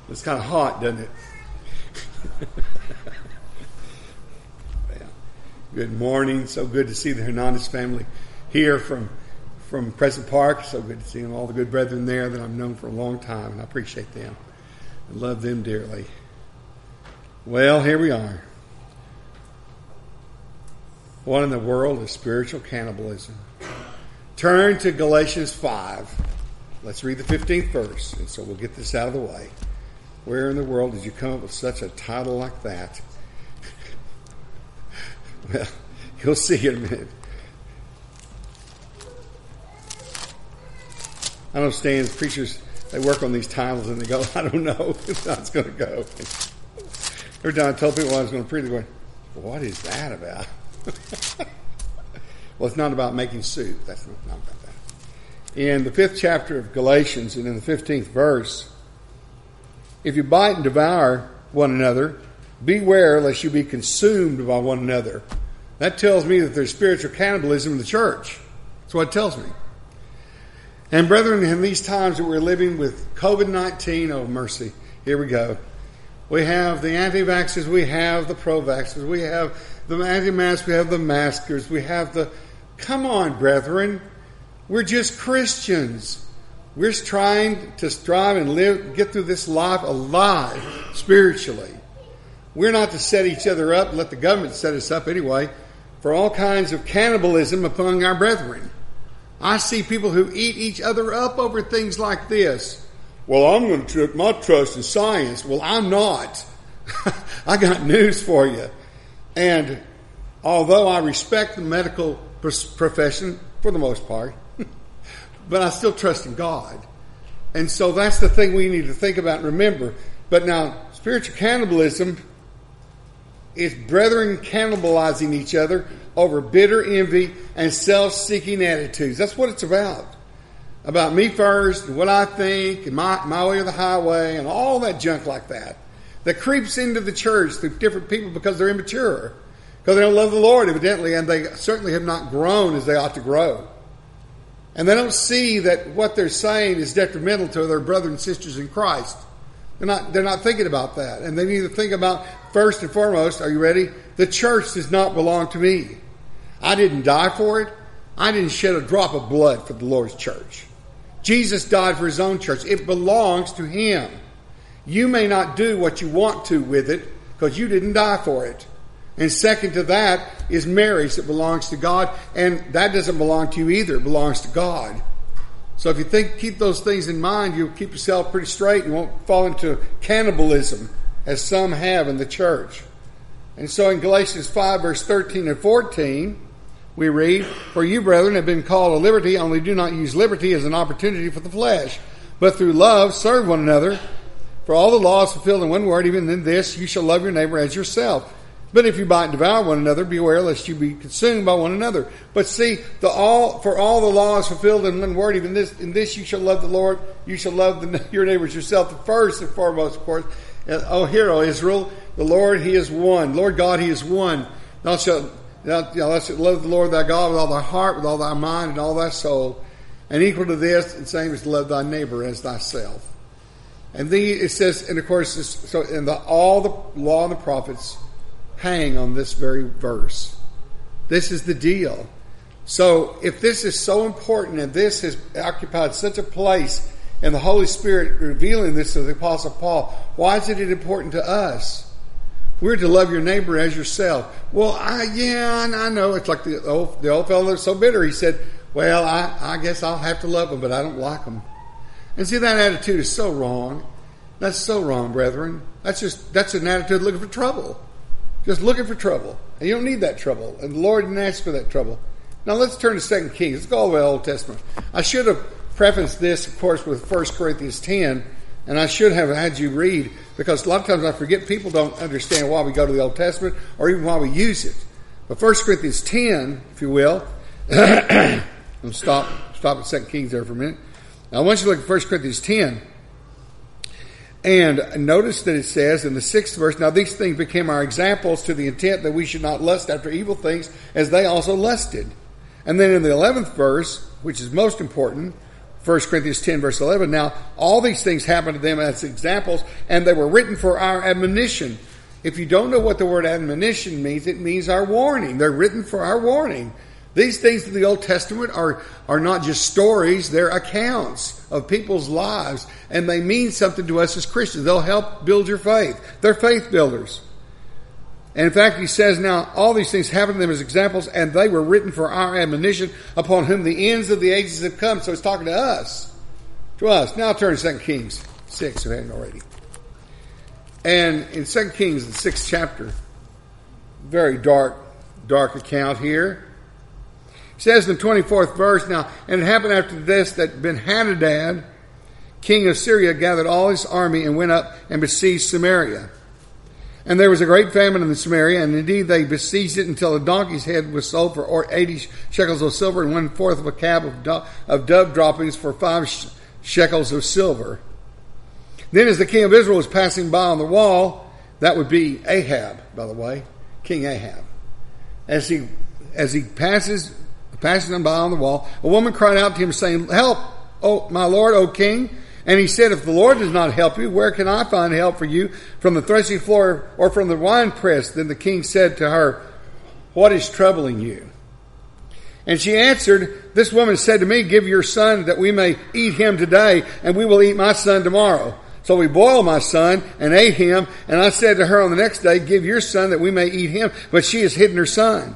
It's kind of hot, doesn't it? Yeah. Good morning. So good to see the Hernandez family here from Crescent Park. So good to see all the good brethren there that I've known for a long time, and I appreciate them. I love them dearly. Well, here we are. What in the world is spiritual cannibalism? Turn to Galatians 5. Let's read the 15th verse, and so we'll get this out of the way. Where in the world did you come up with such a title like that? Well, you'll see in a minute. I understand preachers, they work on these titles and they go, I don't know how it's going to go. Every time I told people I was going to preach, they're going, what is that about? Well, it's not about making soup. That's not about that. In the 5th chapter of Galatians and in the 15th verse, if you bite and devour one another, beware lest you be consumed by one another. That tells me that there's spiritual cannibalism in the church. That's what it tells me. And brethren, in these times that we're living with COVID-19, oh mercy, here we go. We have the anti-vaxxers, we have the pro-vaxxers, we have the anti-mask, we have the maskers, we have the... Come on, brethren. We're just Christians. We're trying to strive and live, get through this life alive spiritually. We're not to set each other up, let the government set us up anyway, for all kinds of cannibalism among our brethren. I see people who eat each other up over things like this. Well, I'm going to put my trust in science. Well, I'm not. I got news for you. And although I respect the medical profession for the most part, but I still trust in God. And so that's the thing we need to think about and remember. But now, spiritual cannibalism is brethren cannibalizing each other over bitter envy and self-seeking attitudes. That's what it's about. About me first and what I think and my way or the highway and all that junk like that. That creeps into the church through different people because they're immature. Because they don't love the Lord evidently, and they certainly have not grown as they ought to grow. And they don't see that what they're saying is detrimental to their brothers and sisters in Christ. They're not thinking about that. And they need to think about, first and foremost, are you ready? The church does not belong to me. I didn't die for it. I didn't shed a drop of blood for the Lord's church. Jesus died for his own church. It belongs to him. You may not do what you want to with it because you didn't die for it. And second to that is marriage that belongs to God. And that doesn't belong to you either. It belongs to God. So if you keep those things in mind, you'll keep yourself pretty straight and won't fall into cannibalism as some have in the church. And so in Galatians 5 verse 13 and 14, we read, For you, brethren, have been called to liberty, only do not use liberty as an opportunity for the flesh, but through love serve one another. For all the law is fulfilled in one word, even in this, you shall love your neighbor as yourself. But if you bite and devour one another, beware lest you be consumed by one another. But see, for all the law is fulfilled in one word, even in this you shall love the Lord, you shall love your neighbors yourself. The first and foremost, of course, hear, O Israel, the Lord, he is one. Lord God, he is one. Thou shalt love the Lord thy God with all thy heart, with all thy mind, and all thy soul. And equal to this, the same is to love thy neighbor as thyself. And it says, and of course, all the law and the prophets hang on this very verse. This is the deal. So if this is so important and this has occupied such a place in the Holy Spirit revealing this to the Apostle Paul, why is it important to us? We're to love your neighbor as yourself. Well, I know. It's like the old fellow that's so bitter. He said, well, I guess I'll have to love them, but I don't like them. And see, that attitude is so wrong. That's so wrong, brethren. That's an attitude looking for trouble. Just looking for trouble. And you don't need that trouble. And the Lord didn't ask for that trouble. Now let's turn to 2 Kings. Let's go all the way to the Old Testament. I should have prefaced this, of course, with 1 Corinthians 10. And I should have had you read, because a lot of times I forget people don't understand why we go to the Old Testament or even why we use it. But 1 Corinthians 10, if you will, and stop at 2 Kings there for a minute. Now I want you to look at 1 Corinthians 10. And notice that it says in the 6th verse, Now these things became our examples to the intent that we should not lust after evil things as they also lusted. And then in the 11th verse, which is most important, 1 Corinthians 10 verse 11. Now, all these things happened to them as examples, and they were written for our admonition. If you don't know what the word admonition means, it means our warning. They're written for our warning. These things in the Old Testament are not just stories, they're accounts of people's lives, and they mean something to us as Christians. They'll help build your faith. They're faith builders. And in fact, he says now, all these things happened to them as examples, and they were written for our admonition, upon whom the ends of the ages have come. So it's talking to us. To us. Now turn to 2 Kings 6, if I haven't already. And in 2 Kings, the 6th chapter, very dark account here. It says in the 24th verse, now, and it happened after this that Ben-Hadad, king of Syria, gathered all his army and went up and besieged Samaria. And there was a great famine in Samaria, and indeed they besieged it until a donkey's head was sold for 80 shekels of silver and 1/4 of a cab of dove droppings for 5 shekels of silver. Then as the king of Israel was passing by on the wall, that would be Ahab, by the way, King Ahab. As he passes him by on the wall, a woman cried out to him saying, "Help, O my lord, O king." And he said, "If the Lord does not help you, where can I find help for you? From the threshing floor or from the winepress?" Then the king said to her, "What is troubling you?" And she answered, "This woman said to me, 'Give your son that we may eat him today, and we will eat my son tomorrow.' So we boiled my son and ate him. And I said to her on the next day, 'Give your son that we may eat him.' But she has hidden her son."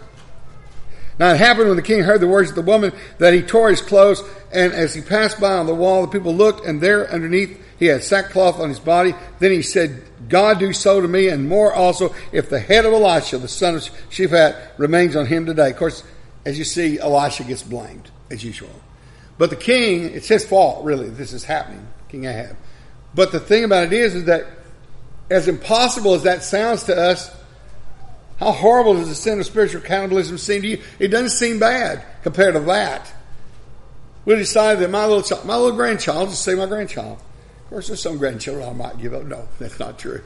Now it happened when the king heard the words of the woman that he tore his clothes, and as he passed by on the wall, the people looked, and there underneath he had sackcloth on his body. Then he said, "God do so to me, and more also, if the head of Elisha, the son of Shaphat, remains on him today." Of course, as you see, Elisha gets blamed, as usual. But the king, it's his fault, really, this is happening, King Ahab. But the thing about it is that as impossible as that sounds to us, how horrible does the sin of spiritual cannibalism seem to you? It doesn't seem bad compared to that. We decided that my little grandchild, just say my grandchild. Of course, there's some grandchildren I might give up. No, that's not true.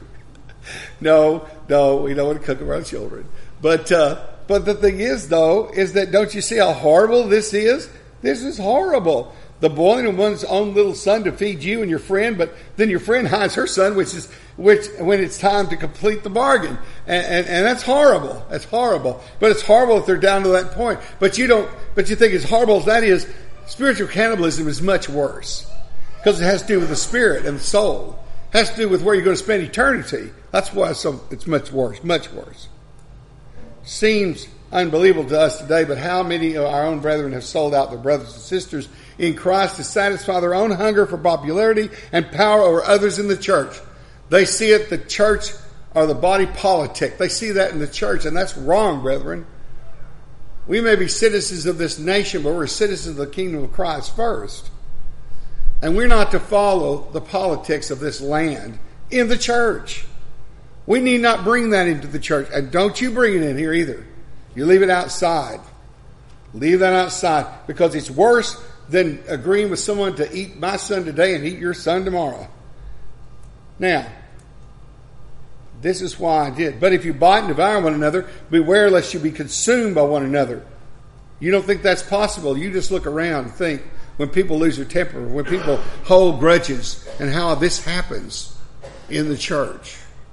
No, we don't want to cook our children. But the thing is, though, is that don't you see how horrible this is? This is horrible. The boiling of one's own little son to feed you and your friend, but then your friend hides her son, which when it's time to complete the bargain. And that's horrible. That's horrible. But it's horrible if they're down to that point. But you think as horrible as that is, spiritual cannibalism is much worse. Because it has to do with the spirit and the soul. It has to do with where you're going to spend eternity. That's why it's much worse. Much worse. Seems unbelievable to us today, but how many of our own brethren have sold out their brothers and sisters in Christ to satisfy their own hunger for popularity and power over others in the church? They see it, the church, or the body politic. They see that in the church, and that's wrong, brethren. We may be citizens of this nation, but we're citizens of the kingdom of Christ first. And we're not to follow the politics of this land in the church. We need not bring that into the church. And don't you bring it in here either. You leave it outside. Leave that outside, because it's worse than agreeing with someone to eat my son today and eat your son tomorrow. Now, this is why I did. But if you bite and devour one another, beware lest you be consumed by one another. You don't think that's possible. You just look around and think when people lose their temper, when people hold grudges, and how this happens in the church.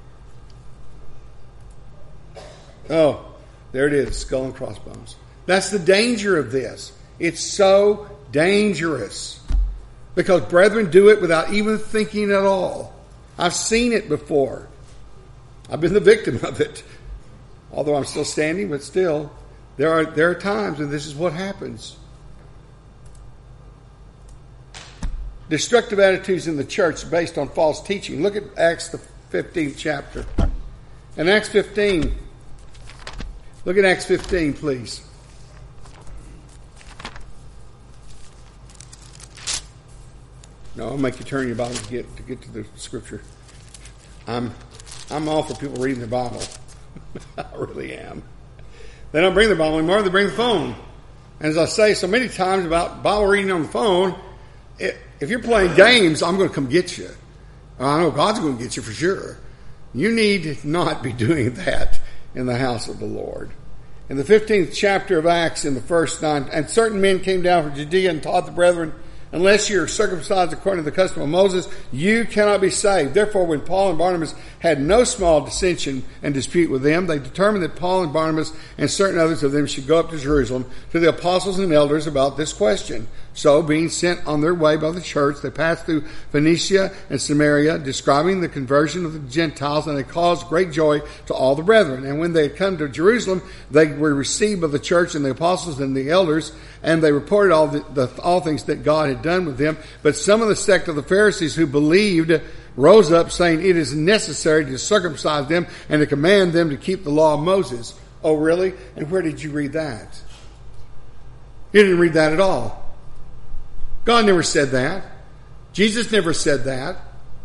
Oh, there it is, skull and crossbones. That's the danger of this. It's so dangerous. Because brethren do it without even thinking at all. I've seen it before. I've been the victim of it. Although I'm still standing, but still, there are times when this is what happens. Destructive attitudes in the church based on false teaching. Look at Acts the 15th chapter. In Acts 15, look at Acts 15, please. No, I'll make you turn your Bible to get to the scripture. I'm all for people reading their Bible. I really am. They don't bring their Bible anymore, they bring the phone. And as I say so many times about Bible reading on the phone, if you're playing games, I'm going to come get you. I know God's going to get you for sure. You need not be doing that in the house of the Lord. In the 15th chapter of Acts, in the first 9, and certain men came down from Judea and taught the brethren unless you're circumcised according to the custom of Moses, you cannot be saved. Therefore, when Paul and Barnabas had no small dissension and dispute with them, they determined that Paul and Barnabas and certain others of them should go up to Jerusalem to the apostles and elders about this question. So, being sent on their way by the church, they passed through Phoenicia and Samaria, describing the conversion of the Gentiles, and they caused great joy to all the brethren. And when they had come to Jerusalem, they were received by the church and the apostles and the elders, and they reported all things that God had done with them. But some of the sect of the Pharisees who believed rose up, saying, it is necessary to circumcise them and to command them to keep the law of Moses. Oh, really? And where did you read that? You didn't read that at all. God never said that. Jesus never said that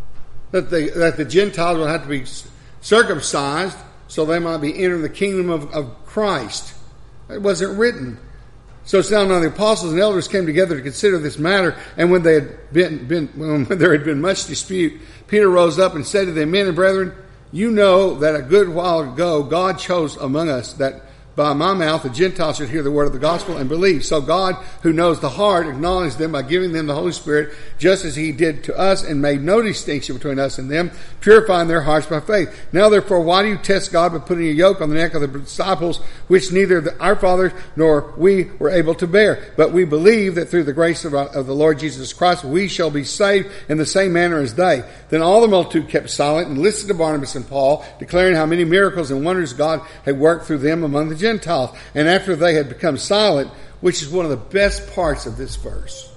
the Gentiles will have to be circumcised so they might be entering the kingdom of Christ. It wasn't written. So it's now the apostles and elders came together to consider this matter, and when there had been much dispute, Peter rose up and said to them, men and brethren, you know that a good while ago God chose among us that by my mouth the Gentiles should hear the word of the gospel and believe. So God, who knows the heart, acknowledged them by giving them the Holy Spirit, just as he did to us, and made no distinction between us and them, purifying their hearts by faith. Now therefore, why do you test God by putting a yoke on the neck of the disciples, which neither our fathers nor we were able to bear? But we believe that through the grace of the Lord Jesus Christ, we shall be saved in the same manner as they. Then all the multitude kept silent and listened to Barnabas and Paul, declaring how many miracles and wonders God had worked through them among the Gentiles. And after they had become silent, which is one of the best parts of this verse,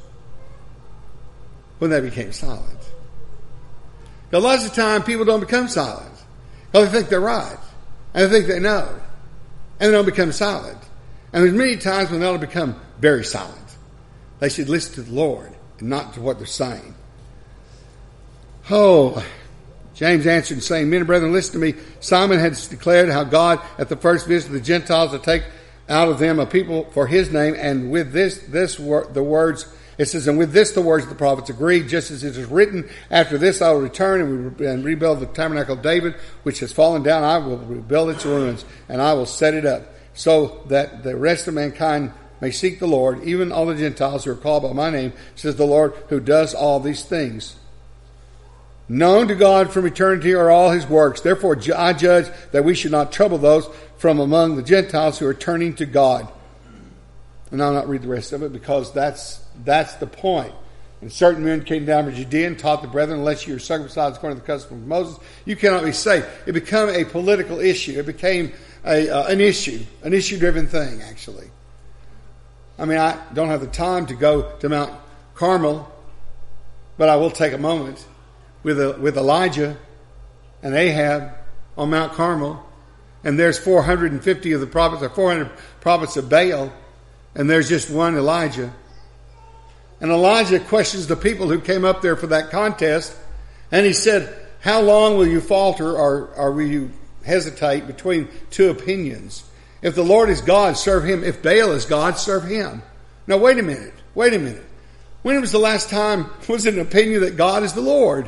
when they became silent. Now, lots of time people don't become silent because they think they're right and they think they know, and they don't become silent. And there's many times when they'll become very silent. They should listen to the Lord and not to what they're saying. Oh, James answered saying, men and brethren, listen to me. Simon has declared how God at the first visit of the Gentiles to take out of them a people for his name, and with the words of the prophets agree, just as it is written, after this I will return and rebuild the tabernacle of David, which has fallen down. I will rebuild its ruins, and I will set it up, so that the rest of mankind may seek the Lord, even all the Gentiles who are called by my name, says the Lord, who does all these things. Known to God from eternity are all his works. Therefore I judge that we should not trouble those from among the Gentiles who are turning to God. And I'll not read the rest of it because that's the point. And certain men came down from Judea and taught the brethren, unless you are circumcised according to the custom of Moses, you cannot be saved. It became a political issue. It became an issue-driven thing, actually. I mean, I don't have the time to go to Mount Carmel, but I will take a moment with Elijah and Ahab on Mount Carmel, and there's 450 of the prophets, or 400 prophets of Baal, and there's just one Elijah. And Elijah questions the people who came up there for that contest, and he said, how long will you falter or will you hesitate between two opinions? If the Lord is God, serve him. If Baal is God, serve him. Now wait a minute. When was the last time was it an opinion that God is the Lord?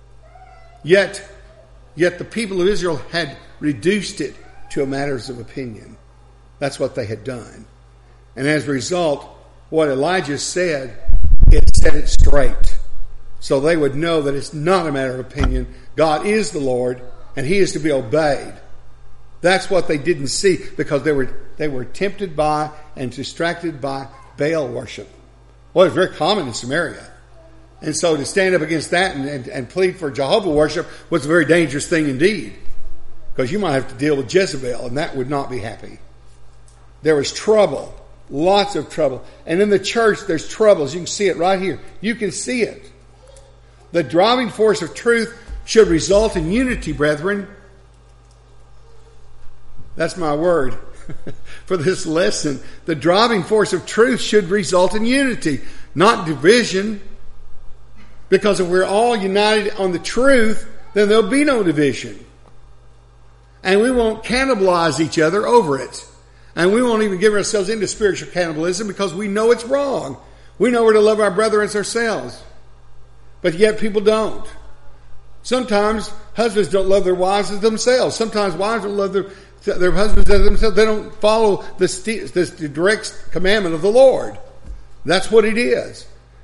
Yet the people of Israel had reduced it to a matters of opinion. That's what they had done. And as a result, what Elijah said, it set it straight. So they would know that it's not a matter of opinion. God is the Lord, and he is to be obeyed. That's what they didn't see, because they were tempted by and distracted by Baal worship. Well, it's very common in Samaria. And so to stand up against that and plead for Jehovah worship was a very dangerous thing indeed. Because you might have to deal with Jezebel, and that would not be happy. There was trouble. Lots of trouble. And in the church, there's troubles. You can see it right here. You can see it. The driving force of truth should result in unity, brethren. That's my word for this lesson. The driving force of truth should result in unity, not division. Because if we're all united on the truth, then there'll be no division. And we won't cannibalize each other over it. And we won't even give ourselves into spiritual cannibalism because we know it's wrong. We know we're to love our brother as ourselves. But yet people don't. Sometimes husbands don't love their wives as themselves. Sometimes wives don't love their husbands as themselves. They don't follow this direct commandment of the Lord. That's what it is.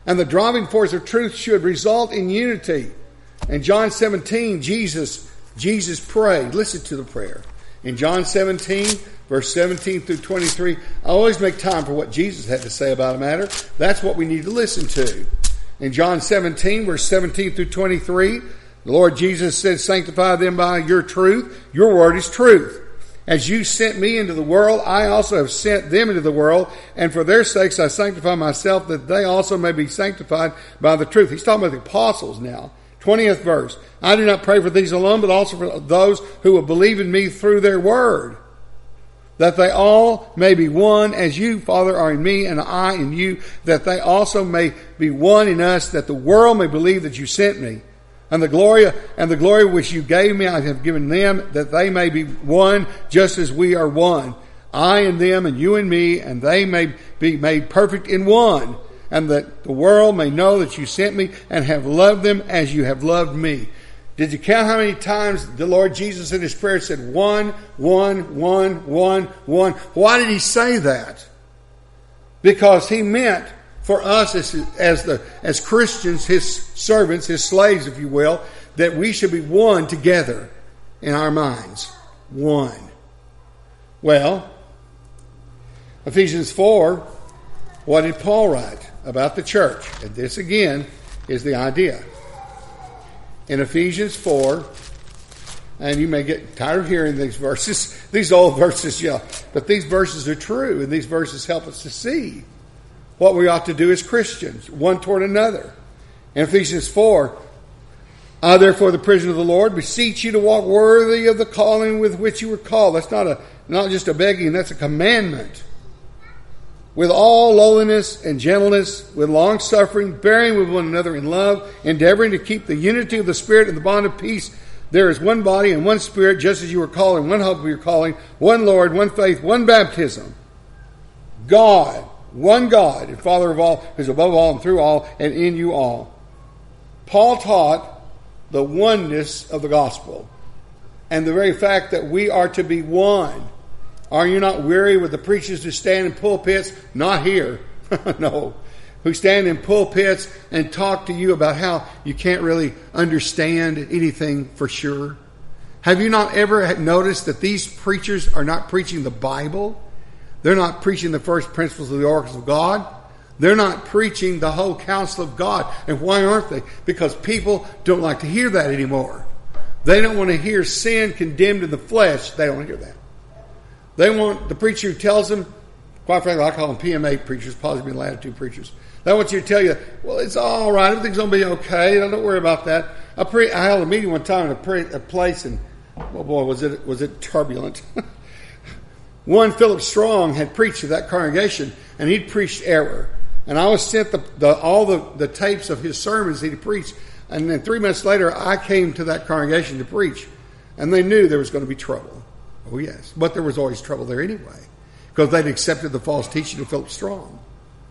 And the driving force of truth should result in unity. In John 17, Jesus prayed. Listen to the prayer. In John 17, verse 17 through 23, I always make time for what Jesus had to say about a matter. That's what we need to listen to. In John 17, verse 17 through 23, the Lord Jesus said, sanctify them by your truth. Your word is truth. As you sent me into the world, I also have sent them into the world. And for their sakes I sanctify myself, that they also may be sanctified by the truth. He's talking about the apostles now. 20th verse. I do not pray for these alone, but also for those who will believe in me through their word, that they all may be one, as you, Father, are in me and I in you, that they also may be one in us, that the world may believe that you sent me. And the glory which you gave me, I have given them, that they may be one, just as we are one. I and them, and you and me, and they may be made perfect in one, and that the world may know that you sent me and have loved them as you have loved me. Did you count how many times the Lord Jesus in his prayer said one, one, one, one, one? Why did he say that? Because he meant for us as Christians, his servants, his slaves, if you will, that we should be one together in our minds. One. Well, Ephesians 4, what did Paul write about the church? And this again is the idea. In Ephesians 4, and you may get tired of hearing these verses, these old verses, yeah, but these verses are true, and these verses help us to see what we ought to do as Christians, one toward another. In Ephesians 4, I therefore, the prisoner of the Lord, beseech you to walk worthy of the calling with which you were called. That's not just a begging, that's a commandment. With all lowliness and gentleness, with long suffering, bearing with one another in love, endeavoring to keep the unity of the Spirit in the bond of peace. There is one body and one Spirit, just as you were called, and one hope of your calling, one Lord, one faith, one baptism. God, one God, and Father of all, who is above all and through all and in you all. Paul taught the oneness of the gospel and the very fact that we are to be one. Are you not weary with the preachers who stand in pulpits? Not here. No. Who stand in pulpits and talk to you about how you can't really understand anything for sure? Have you not ever noticed that these preachers are not preaching the Bible? They're not preaching the first principles of the oracles of God. They're not preaching the whole counsel of God. And why aren't they? Because people don't like to hear that anymore. They don't want to hear sin condemned in the flesh. They don't want to hear that. They want the preacher who tells them, quite frankly, I call them PMA preachers, positive latitude preachers. They want you to tell you, well, it's all right. Everything's going to be okay. Don't worry about that. I held a meeting one time in a place, and oh boy, was it turbulent. One Philip Strong had preached to that congregation, and he'd preached error. And I was sent all the tapes of his sermons he'd preached. And then 3 months later, I came to that congregation to preach. And they knew there was going to be trouble. Oh, yes. But there was always trouble there anyway. Because they'd accepted the false teaching of Philip Strong.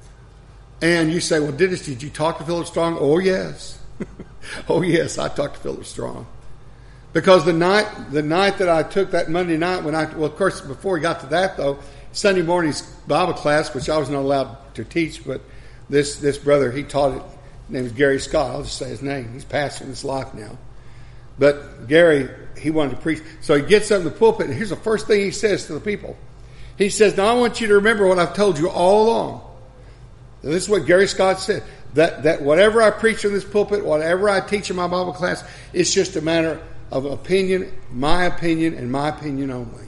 And you say, well, did you talk to Philip Strong? Oh, yes. Oh, yes, I talked to Philip Strong. Because the night that I took that Monday night, of course, before we got to that, though, Sunday morning's Bible class, which I was not allowed to teach, but this brother, he taught it. His name is Gary Scott. I'll just say his name. He's pastoring his life now. But Gary, he wanted to preach. So he gets up in the pulpit, and here's the first thing he says to the people. He says, now I want you to remember what I've told you all along. And this is what Gary Scott said. That whatever I preach in this pulpit, whatever I teach in my Bible class, it's just a matter of opinion, and my opinion only.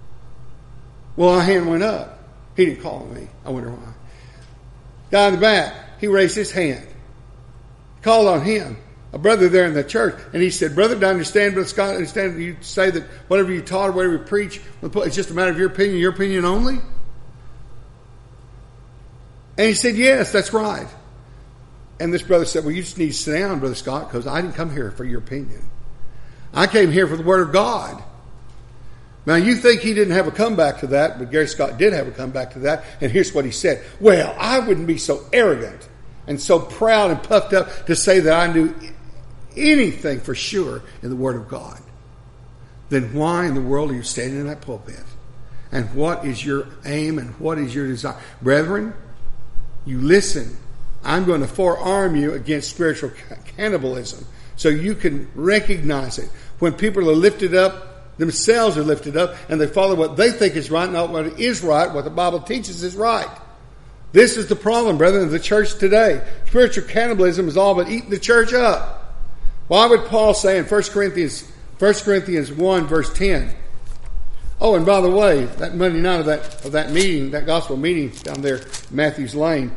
Well, our hand went up. He didn't call me. I wonder why. Guy in the back, he raised his hand. Called on him, a brother there in the church, and he said, brother, do I understand, Brother Scott, understand you say that whatever you taught, whatever you preach, it's just a matter of your opinion only? And he said, yes, that's right. And this brother said, well, you just need to sit down, Brother Scott, because I didn't come here for your opinion. I came here for the Word of God. Now, you think he didn't have a comeback to that, but Gary Scott did have a comeback to that, and here's what he said. Well, I wouldn't be so arrogant and so proud and puffed up to say that I knew anything for sure in the Word of God. Then why in the world are you standing in that pulpit? And what is your aim and what is your desire? Brethren, you listen. I'm going to forearm you against spiritual cannibalism so you can recognize it. When people are lifted up, themselves are lifted up, and they follow what they think is right, not what is right, what the Bible teaches is right. This is the problem, brethren, of the church today. Spiritual cannibalism is all but eating the church up. Why would Paul say in 1 Corinthians 1, verse 10, oh, and by the way, that Monday night of that meeting, that gospel meeting down there, Matthews Lane,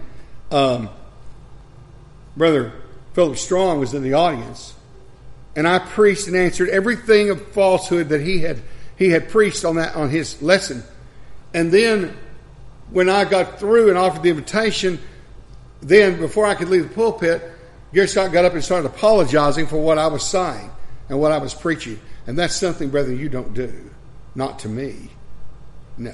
Brother Philip Strong was in the audience, and I preached and answered everything of falsehood that he had preached on his lesson. And then when I got through and offered the invitation, then before I could leave the pulpit, Gary Scott got up and started apologizing for what I was saying and what I was preaching. And that's something, brethren, you don't do. Not to me. No.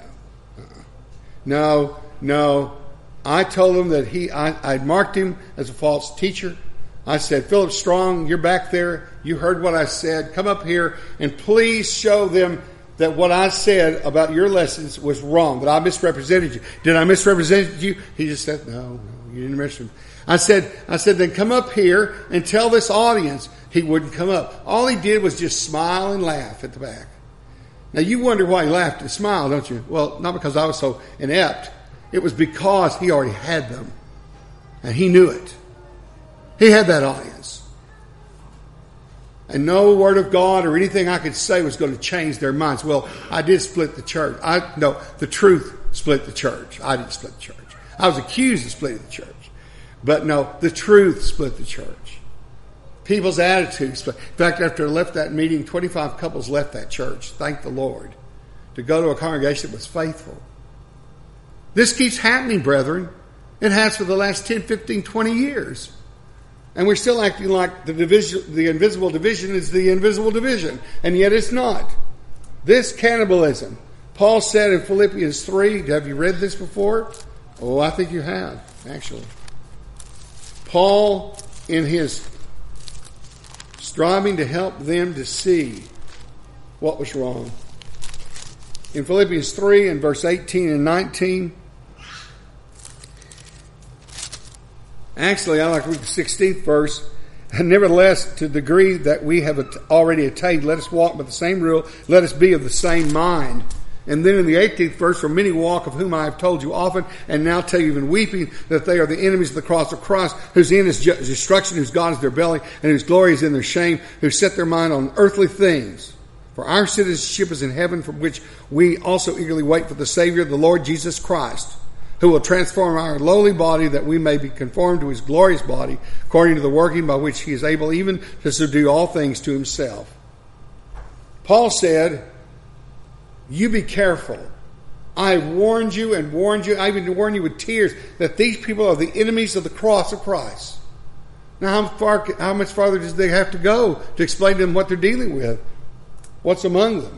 No. I told him that I'd marked him as a false teacher. I said, Philip Strong, you're back there. You heard what I said. Come up here and please show them that what I said about your lessons was wrong, that I misrepresented you. Did I misrepresent you? He just said, no, you didn't misrepresent me. I said, then come up here and tell this audience. He wouldn't come up. All he did was just smile and laugh at the back. Now you wonder why he laughed and smiled, don't you? Well, not because I was so inept. It was because he already had them. And he knew it. He had that audience. And no word of God or anything I could say was going to change their minds. Well, I did split the church. No, the truth split the church. I didn't split the church. I was accused of splitting the church. But no, the truth split the church. People's attitudes split. In fact, after I left that meeting, 25 couples left that church, thank the Lord, to go to a congregation that was faithful. This keeps happening, brethren. It has for the last 10, 15, 20 years. And we're still acting like the invisible division is the invisible division. And yet it's not. This cannibalism. Paul said in Philippians 3, have you read this before? Oh, I think you have, actually. Paul, in his striving to help them to see what was wrong. In Philippians 3 and verse 18 and 19, actually, I like to read the 16th verse. And nevertheless, to the degree that we have already attained, let us walk by the same rule. Let us be of the same mind. And then in the 18th verse, for many walk, of whom I have told you often, and now tell you even weeping, that they are the enemies of the cross of Christ, whose end is destruction, whose God is their belly, and whose glory is in their shame, who set their mind on earthly things. For our citizenship is in heaven, from which we also eagerly wait for the Savior, the Lord Jesus Christ, who will transform our lowly body that we may be conformed to his glorious body, according to the working by which he is able even to subdue all things to himself. Paul said, you be careful. I warned you and warned you. I even warned you with tears that these people are the enemies of the cross of Christ. Now, how much farther does they have to go to explain to them what they're dealing with? What's among them?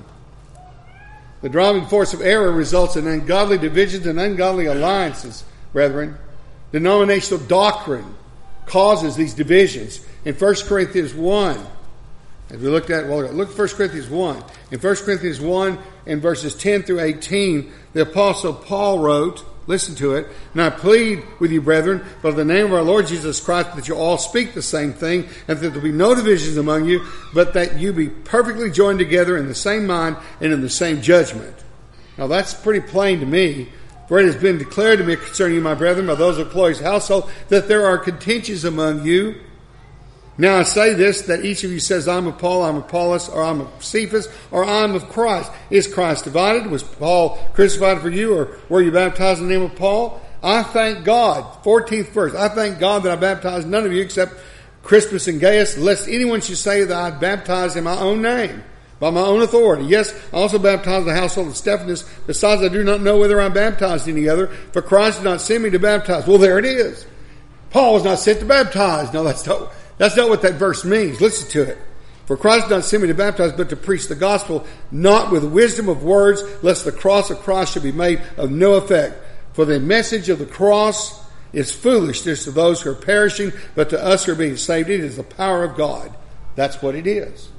The driving force of error results in ungodly divisions and ungodly alliances, brethren. Denominational doctrine causes these divisions. In 1 Corinthians 1, as we looked at, look at 1 Corinthians 1. In 1 Corinthians 1, in verses 10 through 18, the Apostle Paul wrote, listen to it, and I plead with you, brethren, by the name of our Lord Jesus Christ, that you all speak the same thing, and that there be no divisions among you, but that you be perfectly joined together in the same mind and in the same judgment. Now that's pretty plain to me, for it has been declared to me concerning you, my brethren, by those of Chloe's household, that there are contentions among you. Now I say this, that each of you says, I'm of Paul, I'm of Apollos, or I'm of Cephas, or I'm of Christ. Is Christ divided? Was Paul crucified for you, or were you baptized in the name of Paul? I thank God, 14th verse, I thank God that I baptized none of you except Crispus and Gaius, lest anyone should say that I baptized in my own name, by my own authority. Yes, I also baptized the household of Stephanus. Besides, I do not know whether I baptized any other, for Christ did not send me to baptize. Well, there it is. Paul was not sent to baptize. No, that's not what that verse means. Listen to it. For Christ did not send me to baptize, but to preach the gospel, not with wisdom of words, lest the cross of Christ should be made of no effect. For the message of the cross is foolishness to those who are perishing, but to us who are being saved, it is the power of God. That's what it is.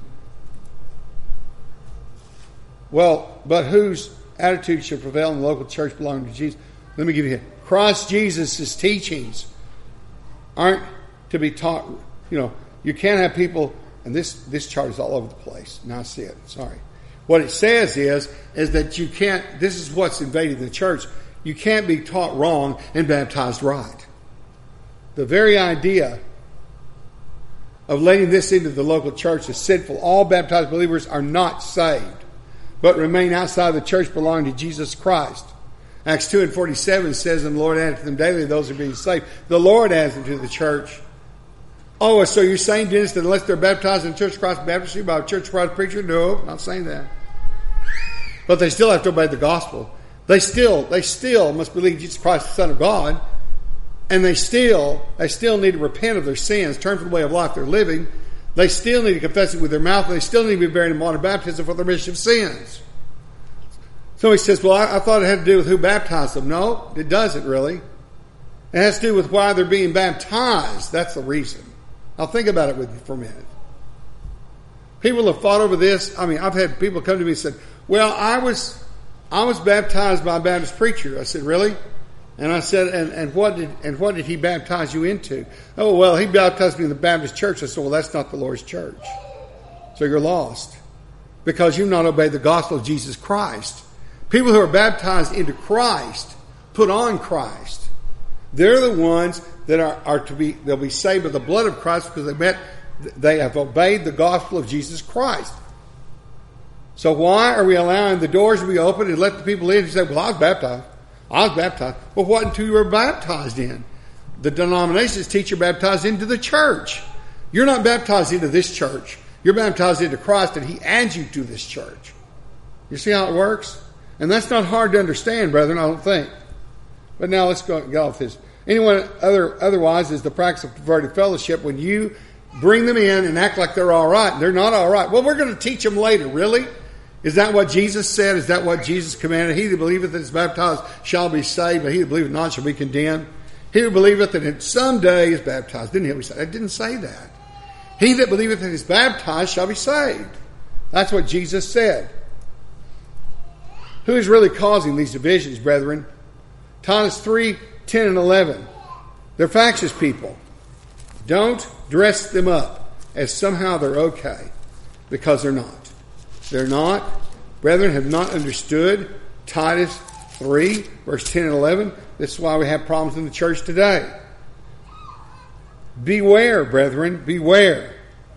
Well, but whose attitude should prevail in the local church belonging to Jesus? Let me give you Christ Jesus' teachings aren't to be taught, you can't have people, and this chart is all over the place. Now I see it. Sorry. What it says is that you can't, this is what's invading the church. You can't be taught wrong and baptized right. The very idea of letting this into the local church is sinful. All baptized believers are not saved, but remain outside the church belonging to Jesus Christ. Acts 2:47 says, and the Lord added to them daily those who are being saved. The Lord adds them to the church. Oh, so you're saying, Dennis, that unless they're baptized in Church of Christ Baptistry by a Church of Christ preacher? No, I'm not saying that. But they still have to obey the gospel. They still must believe Jesus Christ, the Son of God. And they still need to repent of their sins, turn from the way of life they're living. They still need to confess it with their mouth. And they still need to be buried in water baptism for the remission of sins. Somebody says, well, I thought it had to do with who baptized them. No, it doesn't really. It has to do with why they're being baptized. That's the reason. Now think about it with me for a minute. People have fought over this. I mean, I've had people come to me and said, well, I was baptized by a Baptist preacher. I said, really? And I said, and what did he baptize you into? Oh, well, he baptized me in the Baptist church. I said, well, that's not the Lord's church. So you're lost. Because you've not obeyed the gospel of Jesus Christ. People who are baptized into Christ, put on Christ. They're the ones that they'll be saved by the blood of Christ because they have obeyed the gospel of Jesus Christ. So why are we allowing the doors to be open and let the people in and say, well, I was baptized. Well, what until you were baptized in? The denominations teach you're baptized into the church. You're not baptized into this church. You're baptized into Christ and He adds you to this church. You see how it works? And that's not hard to understand, brethren, I don't think. But now let's get off this. Otherwise is the practice of perverted fellowship when you bring them in and act like they're all right. They're not all right. Well, we're going to teach them later. Really? Is that what Jesus said? Is that what Jesus commanded? He that believeth and is baptized shall be saved, but he that believeth not shall be condemned. He that believeth and someday is baptized. Didn't he say? I didn't say that. He that believeth and is baptized shall be saved. That's what Jesus said. Who is really causing these divisions, brethren? Titus 3:10 and 11. They're factious people. Don't dress them up as somehow they're okay, because they're not. They're not. Brethren have not understood Titus 3, verse 10 and 11. This is why we have problems in the church today. Beware, brethren, beware.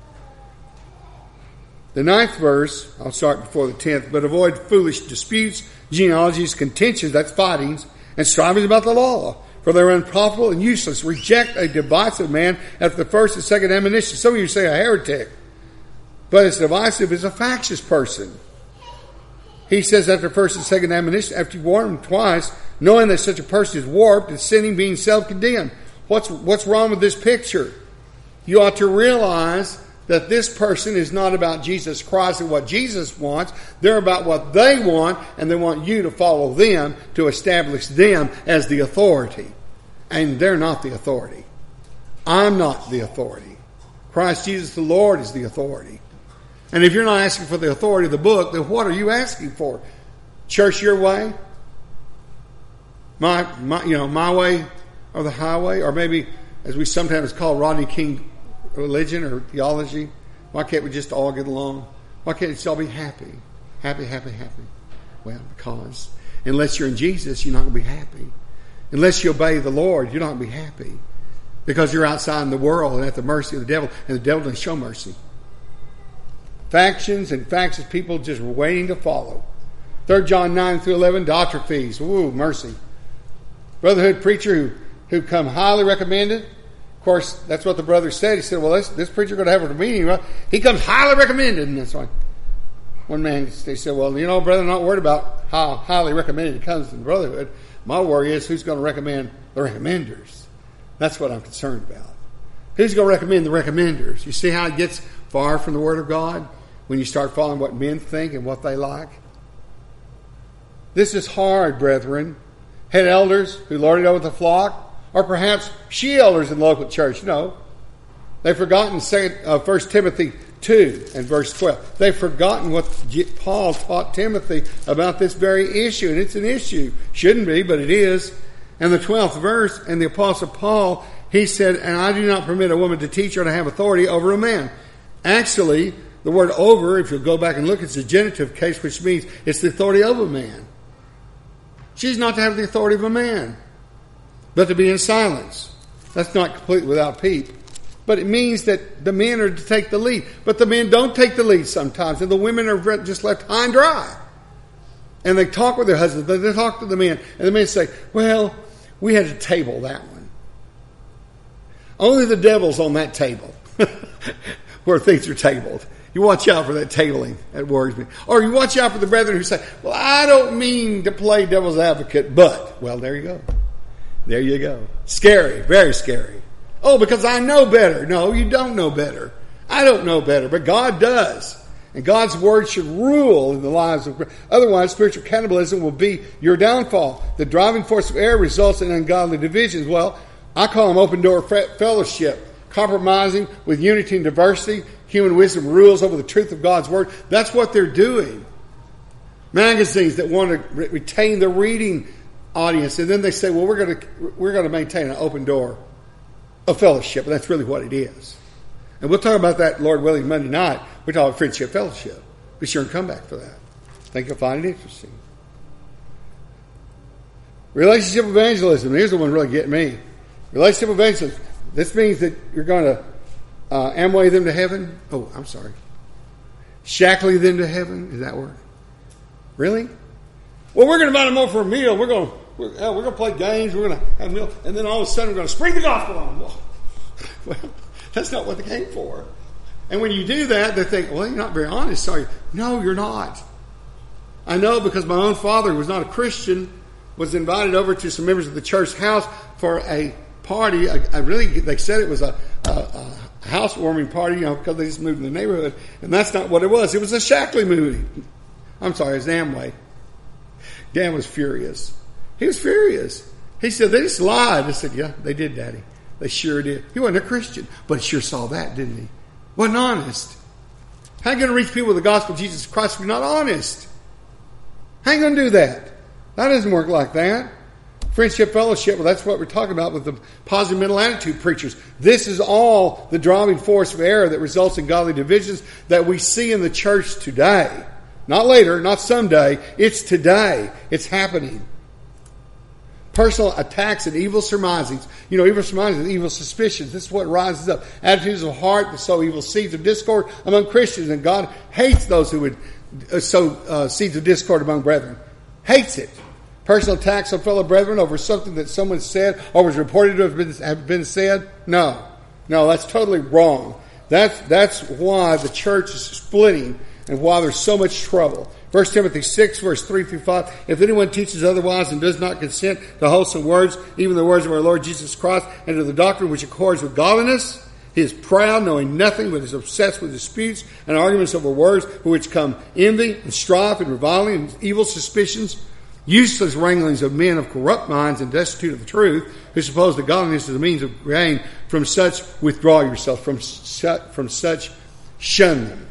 The 9th verse, I'll start before the 10th, but avoid foolish disputes, genealogies, contentions, that's fightings, and strivings about the law, for they're unprofitable and useless. Reject a divisive man after the first and second admonition. Some of you say a heretic, but it's divisive is a factious person. He says after first and second admonition, after you warn him twice, knowing that such a person is warped and sinning, being self-condemned. What's wrong with this picture? You ought to realize that this person is not about Jesus Christ and what Jesus wants. They're about what they want, and they want you to follow them to establish them as the authority. And they're not the authority. I'm not the authority. Christ Jesus the Lord is the authority. And if you're not asking for the authority of the book, then what are you asking for? Church your way? My way or the highway? Or maybe, as we sometimes call Rodney King, religion or theology. Why can't we just all get along? Why can't we just all be happy? Happy. Well, because unless you're in Jesus, you're not going to be happy. Unless you obey the Lord, you're not going to be happy. Because you're outside in the world and at the mercy of the devil, and the devil doesn't show mercy. Factions and factious people just waiting to follow. 3 John 9 through 11, doctrine fees. Ooh, mercy. Brotherhood preacher who come highly recommended. Of course, that's what the brother said. He said, well, this preacher going to have a meeting. Right? He comes highly recommended. And that's why one man, they said, well, brother, I'm not worried about how highly recommended he comes to the brotherhood. My worry is who's going to recommend the recommenders. That's what I'm concerned about. Who's going to recommend the recommenders? You see how it gets far from the Word of God when you start following what men think and what they like? This is hard, brethren. Head elders who lord it over the flock, or perhaps she-elders in the local church. No. They've forgotten 1 Timothy 2 and verse 12. They've forgotten what Paul taught Timothy about this very issue. And it's an issue. Shouldn't be, but it is. And the 12th verse, and the Apostle Paul He said, and I do not permit a woman to teach or to have authority over a man. Actually, the word over, if you'll go back and look, it's a genitive case, which means it's the authority of a man. She's not to have the authority of a man, but to be in silence. That's not complete without peep. But it means that the men are to take the lead. But the men don't take the lead sometimes, and the women are just left high and dry. And they talk with their husbands, they talk to the men, and the men say, well, we had to table that one. Only the devil's on that table where things are tabled. You watch out for that tabling. That worries me. Or you watch out for the brethren who say, well, I don't mean to play devil's advocate, but, well, there you go. There you go. Scary, very scary. Oh, because I know better. No, you don't know better. I don't know better, but God does. And God's word should rule in the lives of... Otherwise, spiritual cannibalism will be your downfall. The driving force of error results in ungodly divisions. Well, I call them open door fellowship. Compromising with unity and diversity. Human wisdom rules over the truth of God's word. That's what they're doing. Magazines that want to retain the reading audience, and then they say, well, we're going to maintain an open door of fellowship. And that's really what it is. And we'll talk about that, Lord willing, Monday night. We're talking friendship fellowship. Be sure and come back for that. I think you'll find it interesting. Relationship evangelism. Here's the one really getting me. Relationship evangelism. This means that you're going to Amway them to heaven. Oh, I'm sorry. Shackley them to heaven. Is that word? Really? Well, we're going to invite them over for a meal. We're going to play games. We're going to have a meal. And then all of a sudden we're going to spring the gospel on them. Well, that's not what they came for. And when you do that, they think, well, you're not very honest, are you? No, you're not. I know because my own father, who was not a Christian, was invited over to some members of the church house for a party. They said it was a housewarming party, because they just moved in the neighborhood. And that's not what it was. It was a Shackley movie. I'm sorry, it's Amway. Dan was furious. He was furious. He said, they just lied. I said, yeah, they did, Daddy. They sure did. He wasn't a Christian, but he sure saw that, didn't he? Wasn't honest. How are you going to reach people with the gospel of Jesus Christ if you're not honest? How are you going to do that? That doesn't work like that. Friendship fellowship, well, that's what we're talking about with the positive mental attitude preachers. This is all the driving force of error that results in godly divisions that we see in the church today. Not later, not someday. It's today. It's happening. Personal attacks and evil surmisings. Evil surmisings, evil suspicions. This is what rises up. Attitudes of heart that sow evil seeds of discord among Christians. And God hates those who would sow seeds of discord among brethren. Hates it. Personal attacks on fellow brethren over something that someone said or was reported to have been said. No, that's totally wrong. That's why the church is splitting and why there's so much trouble. 1 Timothy 6, verse 3 through 5. If anyone teaches otherwise and does not consent to wholesome words, even the words of our Lord Jesus Christ, and to the doctrine which accords with godliness, he is proud, knowing nothing, but is obsessed with disputes and arguments over words, for which come envy and strife and reviling and evil suspicions, useless wranglings of men of corrupt minds and destitute of the truth, who suppose that godliness is a means of gain. From such withdraw yourself. From such shun them.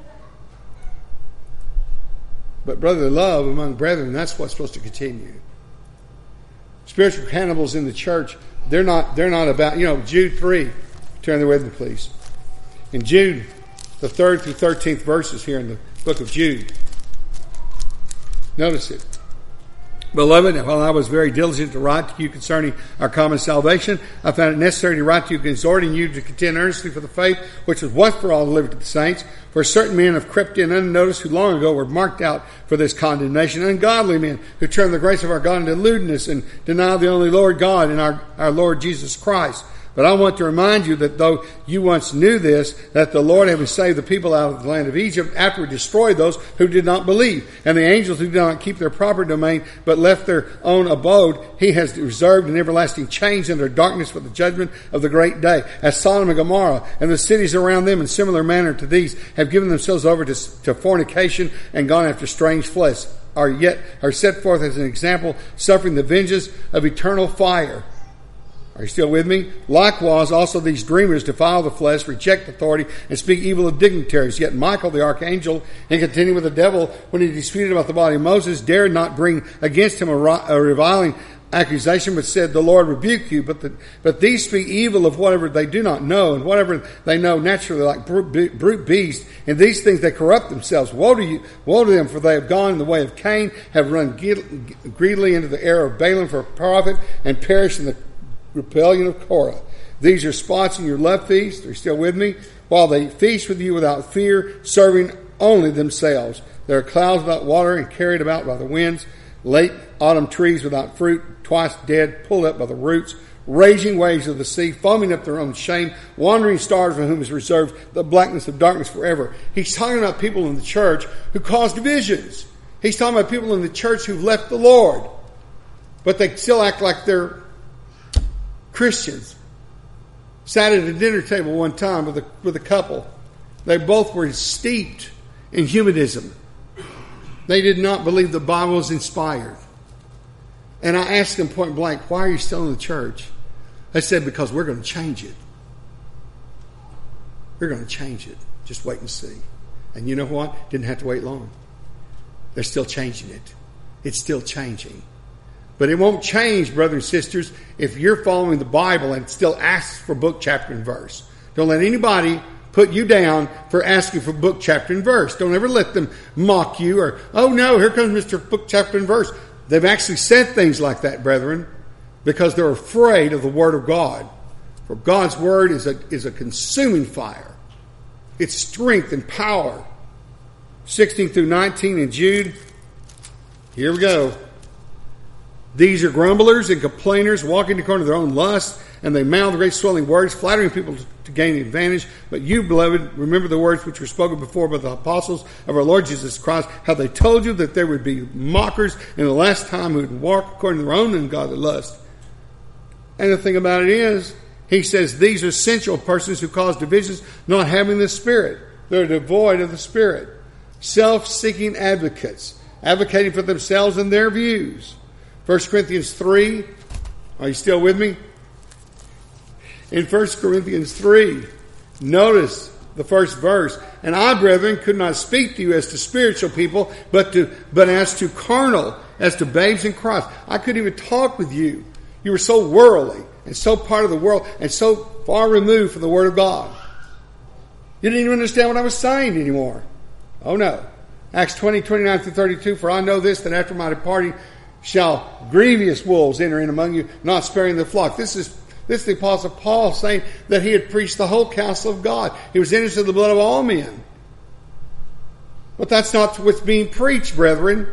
But brotherly love among brethren, that's what's supposed to continue. Spiritual cannibals in the church, they're not about, Jude 3. Turn there with me, please. In Jude, the 3rd through 13th verses here in the book of Jude. Notice it. Beloved, while I was very diligent to write to you concerning our common salvation, I found it necessary to write to you, exhorting you to contend earnestly for the faith which was once for all delivered to the saints. For certain men have crept in unnoticed who long ago were marked out for this condemnation, ungodly men who turn the grace of our God into lewdness and deny the only Lord God and our Lord Jesus Christ. But I want to remind you that though you once knew this, that the Lord, having saved the people out of the land of Egypt, afterward destroyed those who did not believe. And the angels who did not keep their proper domain, but left their own abode, he has reserved in everlasting chains under darkness for the judgment of the great day. As Sodom and Gomorrah and the cities around them in similar manner to these have given themselves over to fornication and gone after strange flesh, are set forth as an example, suffering the vengeance of eternal fire. Are you still with me? Likewise, also these dreamers defile the flesh, reject authority, and speak evil of dignitaries. Yet Michael the archangel, in contending with the devil when he disputed about the body of Moses, dared not bring against him a reviling accusation, but said, the Lord rebuke you. But these speak evil of whatever they do not know, and whatever they know naturally, like brute beasts. And these things they corrupt themselves. Woe to them, for they have gone in the way of Cain, have run greedily into the error of Balaam for a prophet, and perished in the rebellion of Korah. These are spots in your love feast. Are you still with me? While they feast with you without fear, serving only themselves. There are clouds without water and carried about by the winds. Late autumn trees without fruit, twice dead, pulled up by the roots. Raging waves of the sea, foaming up their own shame. Wandering stars for whom is reserved the blackness of darkness forever. He's talking about people in the church who cause divisions. He's talking about people in the church who've left the Lord. But they still act like they're Christians. Sat at a dinner table one time with a couple. They both were steeped in humanism. They did not believe the Bible was inspired. And I asked them point blank, why are you still in the church? They said, because we're going to change it. We're going to change it. Just wait and see. And you know what? Didn't have to wait long. They're still changing it. It's still changing. But it won't change, brothers and sisters, if you're following the Bible and it still asks for book, chapter, and verse. Don't let anybody put you down for asking for book, chapter, and verse. Don't ever let them mock you or, oh no, here comes Mr. Book, chapter, and verse. They've actually said things like that, brethren, because they're afraid of the Word of God. For God's Word is a consuming fire. It's strength and power. 16 through 19 in Jude. Here we go. These are grumblers and complainers, walking according to their own lust, and they mouth great swelling words, flattering people to gain advantage. But you, beloved, remember the words which were spoken before by the apostles of our Lord Jesus Christ, how they told you that there would be mockers in the last time who would walk according to their own ungodly lust. And the thing about it is, he says these are sensual persons who cause divisions, not having the Spirit. They're devoid of the Spirit. Self-seeking advocates, advocating for themselves and their views. 1 Corinthians 3, are you still with me? In 1 Corinthians 3, notice the first verse. And I, brethren, could not speak to you as to spiritual people, but as to carnal, as to babes in Christ. I couldn't even talk with you. You were so worldly and so part of the world and so far removed from the Word of God. You didn't even understand what I was saying anymore. Oh no. Acts 20, 29 through 32, for I know this, that after my departing shall grievous wolves enter in among you, not sparing the flock. This is the Apostle Paul saying that he had preached the whole counsel of God. He was innocent of the blood of all men. But that's not what's being preached, brethren.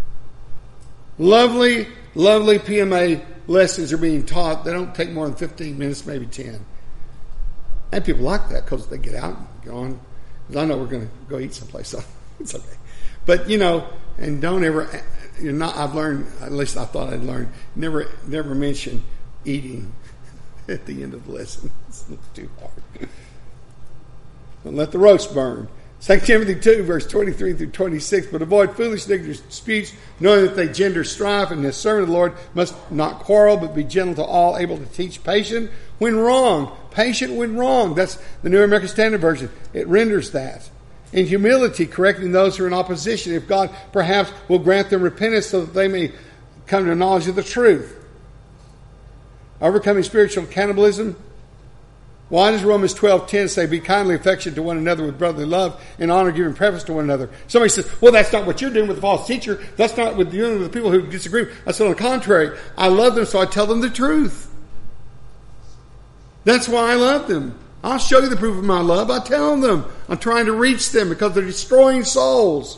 Lovely, lovely PMA lessons are being taught. They don't take more than 15 minutes, maybe 10. And people like that because they get out and go on. Because I know we're going to go eat someplace, so it's okay. But, and don't ever... I've learned, at least I thought I'd learned, never mention eating at the end of the lesson. It's too hard. Don't let the roast burn. 2 Timothy 2, verse 23 through 26, but avoid foolish disputes, knowing that they gender strife, and the servant of the Lord must not quarrel, but be gentle to all, able to teach, patient when wrong. Patient when wrong. That's the New American Standard Version. It renders that. In humility, correcting those who are in opposition, if God perhaps will grant them repentance so that they may come to a knowledge of the truth. Overcoming spiritual cannibalism. Why does Romans 12:10 say, be kindly affectionate to one another with brotherly love and honor, giving preference to one another? Somebody says, well, that's not what you're doing with the false teacher. That's not what you're doing with the people who disagree. I said, on the contrary, I love them, so I tell them the truth. That's why I love them. I'll show you the proof of my love. I tell them. I'm trying to reach them because they're destroying souls.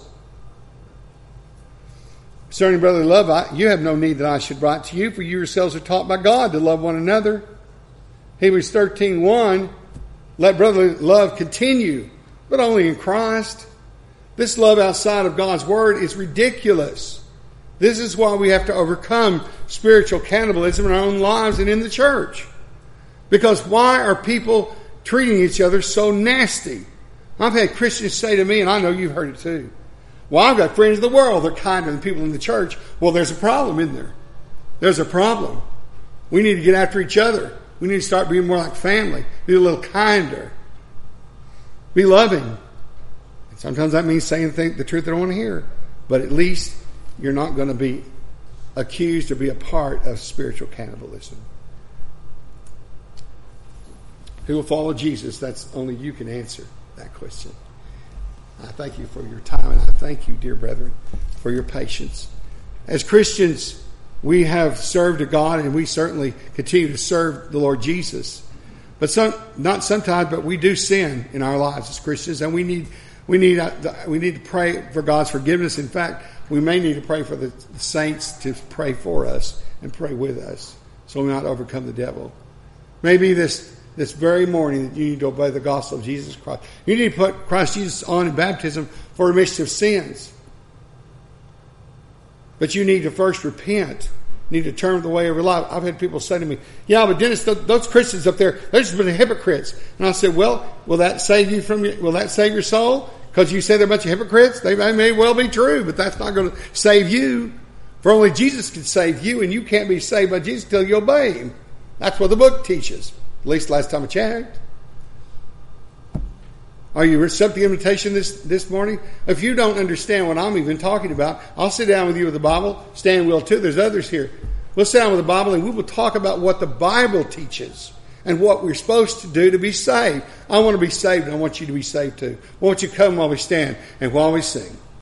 Concerning brotherly love, you have no need that I should write to you, for you yourselves are taught by God to love one another. Hebrews 13:1, let brotherly love continue, but only in Christ. This love outside of God's Word is ridiculous. This is why we have to overcome spiritual cannibalism in our own lives and in the church. Because why are people treating each other so nasty? I've had Christians say to me, and I know you've heard it too, well, I've got friends of the world. They're kinder than people in the church. Well, there's a problem, isn't there? There's a problem. We need to get after each other. We need to start being more like family. Be a little kinder. Be loving. Sometimes that means saying the truth they don't want to hear. But at least you're not going to be accused or be a part of spiritual cannibalism. Who will follow Jesus? That's only you can answer that question. I thank you for your time, and I thank you, dear brethren, for your patience. As Christians, we have served a God, and we certainly continue to serve the Lord Jesus. But not sometimes, but we do sin in our lives as Christians, and we need to pray for God's forgiveness. In fact, we may need to pray for the saints to pray for us and pray with us, so we not overcome the devil. Maybe this very morning that you need to obey the gospel of Jesus Christ. You need to put Christ Jesus on in baptism for remission of sins. But you need to first repent. You need to turn the way of your life. I've had people say to me, yeah, but Dennis, those Christians up there, they've just been hypocrites. And I said, well, will that save you will that save your soul? Because you say they're a bunch of hypocrites? They may well be true, but that's not going to save you. For only Jesus can save you, and you can't be saved by Jesus until you obey Him. That's what the book teaches. At least last time I checked. Are you accepting the invitation this morning? If you don't understand what I'm even talking about, I'll sit down with you with the Bible. Stan will too. There's others here. We'll sit down with the Bible and we will talk about what the Bible teaches and what we're supposed to do to be saved. I want to be saved and I want you to be saved too. Won't you come while we stand and while we sing?